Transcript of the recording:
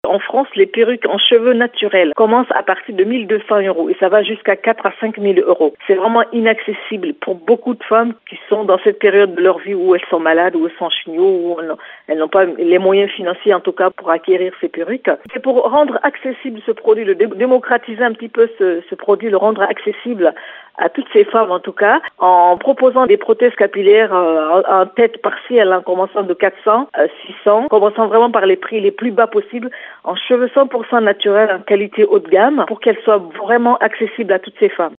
En France, les perruques en cheveux naturels commencent à partir de 1 200 € et ça va jusqu'à 4 à 5 000 €. C'est vraiment inaccessible pour beaucoup de femmes qui sont dans cette période de leur vie où elles sont malades, où elles sont chignots, où elles n'ont pas les moyens financiers en tout cas pour acquérir ces perruques. C'est pour rendre accessible ce produit, le démocratiser un petit peu ce produit, le rendre accessible à toutes ces femmes en tout cas, en proposant des prothèses capillaires en tête partielle, en commençant de 400, 600, commençant vraiment par les prix les plus bas possibles, en cheveux 100% naturels, en qualité haut de gamme, pour qu'elles soient vraiment accessibles à toutes ces femmes.